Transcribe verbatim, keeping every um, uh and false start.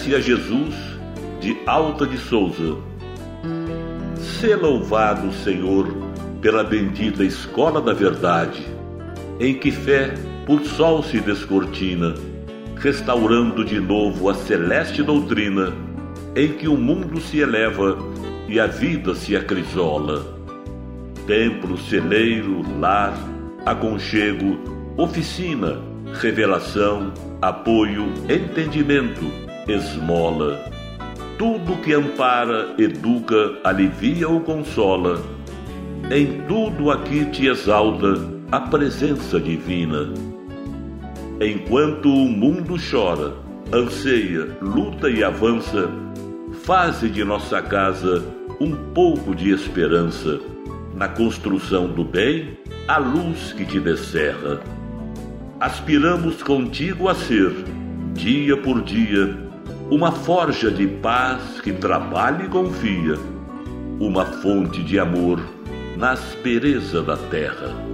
Prece a Jesus, de Alta de Souza. Sê louvado, Senhor, pela bendita escola da verdade, em que fé por sol se descortina, restaurando de novo a celeste doutrina, em que o mundo se eleva e a vida se acrisola. Templo, celeiro, lar, aconchego, oficina, revelação, apoio, entendimento, esmola. Tudo que ampara, educa, alivia ou consola. Em tudo aqui te exalta a presença divina. Enquanto o mundo chora, anseia, luta e avança, faze de nossa casa um pouco de esperança, na construção do bem, a luz que te descerra. Aspiramos contigo a ser, dia por dia, uma forja de paz que trabalha e confia, uma fonte de amor na aspereza da terra.